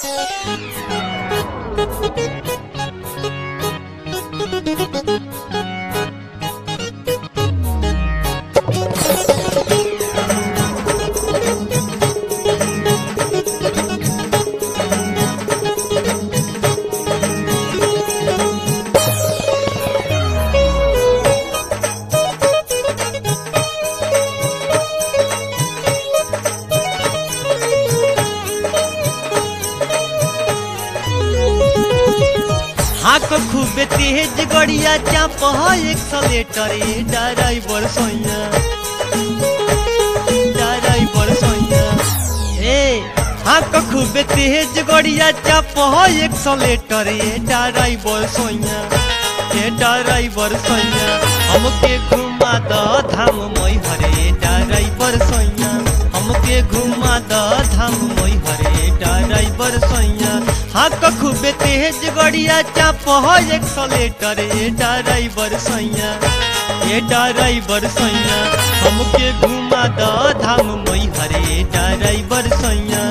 हाको खूबे तेज गड़िया चाप एक्सलेटर ड्राइवर सोया हाको खूबे तेज गड़िया चाप एक्सलेटर ड्राइवर सोया हमके घुमा द धाम मैहरे ड्राइवर सोया हमके घुमा द धाम मैहरे ड्राइवर सोया हाक खूबे तेज गड़िया चाप एक्सलेटर ड्राइवर सोया हमके घुमा द धाम मैहरे ड्राइवर सोया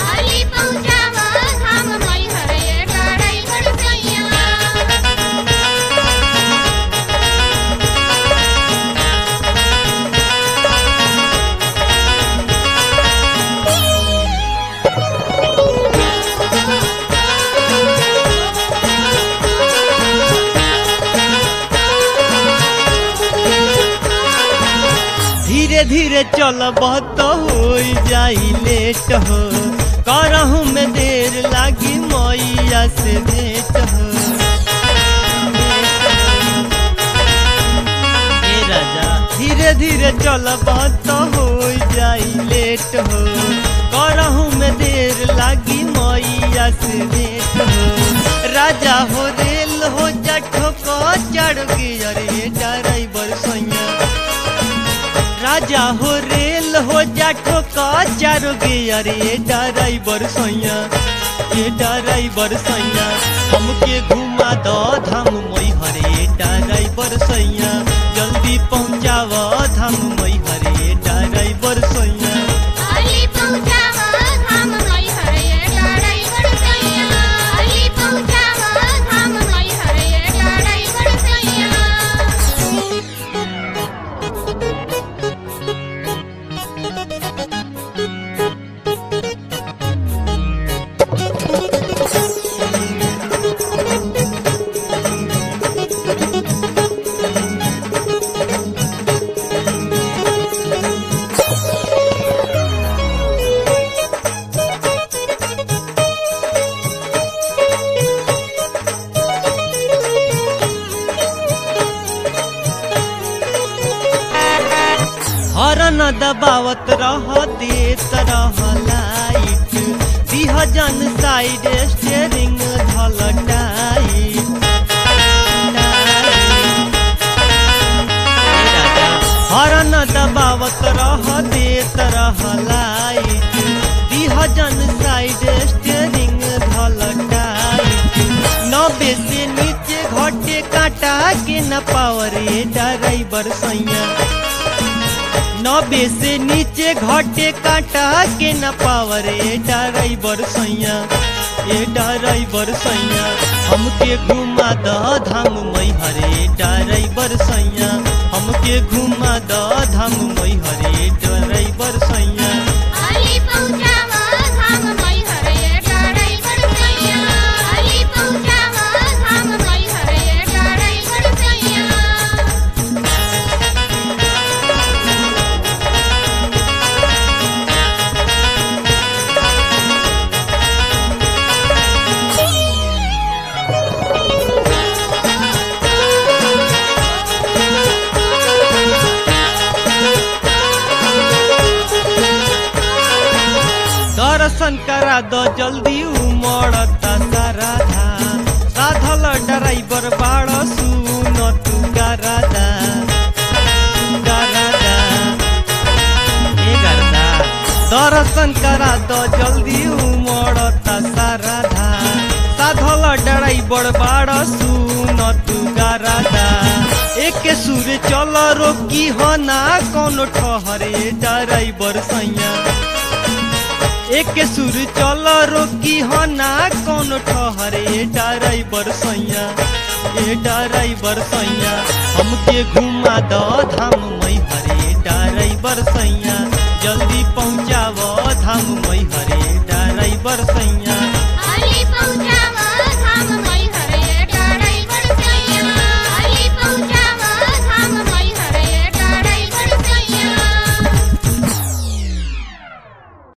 धीरे धीरे चल बहुत हो जाई लेट हो करहूँ में देर लागी मैया से भेंट हो ए राजा धीरे धीरे चल बहुत हो जाई लेट हो करहूँ में देर लागी मैया से भेंट हो राजा हो रेल हो जठो को चढ़ गया रे ड्राइवर सोया राजा हो रेल हो जाठो का चारो गे अरे ड्राइवर सोया हमके घुमा दो धाम मैहरे ड्राइवर सोया जल्दी पहुँचाव धाम मैहरे ड्राइवर सोया हॉर्न दबावत रह देत रह लाइट दिह जन साइड स्टीयरिंग धल टाइट हॉर्न दबावत रह देत रह लाइट दिह जन साइड स्टीयरिंग धल टाइट 90 से नीचे घटे काटा के न पावरे ड्राइवर सोया 90 से नीचे घटे काटा के न पावरे ड्राइवर सोया हमके घुमा द धाम मैहरे ड्राइवर सोया हमके घुमा द धाम मैहरे ड्राइवर सोया दर्शन करा दो जल्दी उमड़ता सारा धाम साधल ड्राइवर बाड़ सुन तू गारादा दर्शन करा दो जल्दी उमड़ता सारा धाम साधल ड्राइवर बाड़ सुन तू गारादा एक सुर चल रोकी हो ना कौन ठहरे ड्राइवर सैया एक सुर चल रोकी हो ना कौन ठहरे ड्राइवर सैया ए ड्राइवर सैया हमके घुमा दो धाम मैहरे ड्राइवर सैया जल्दी पहुँचाव धाम मैहरे ड्राइवर सैया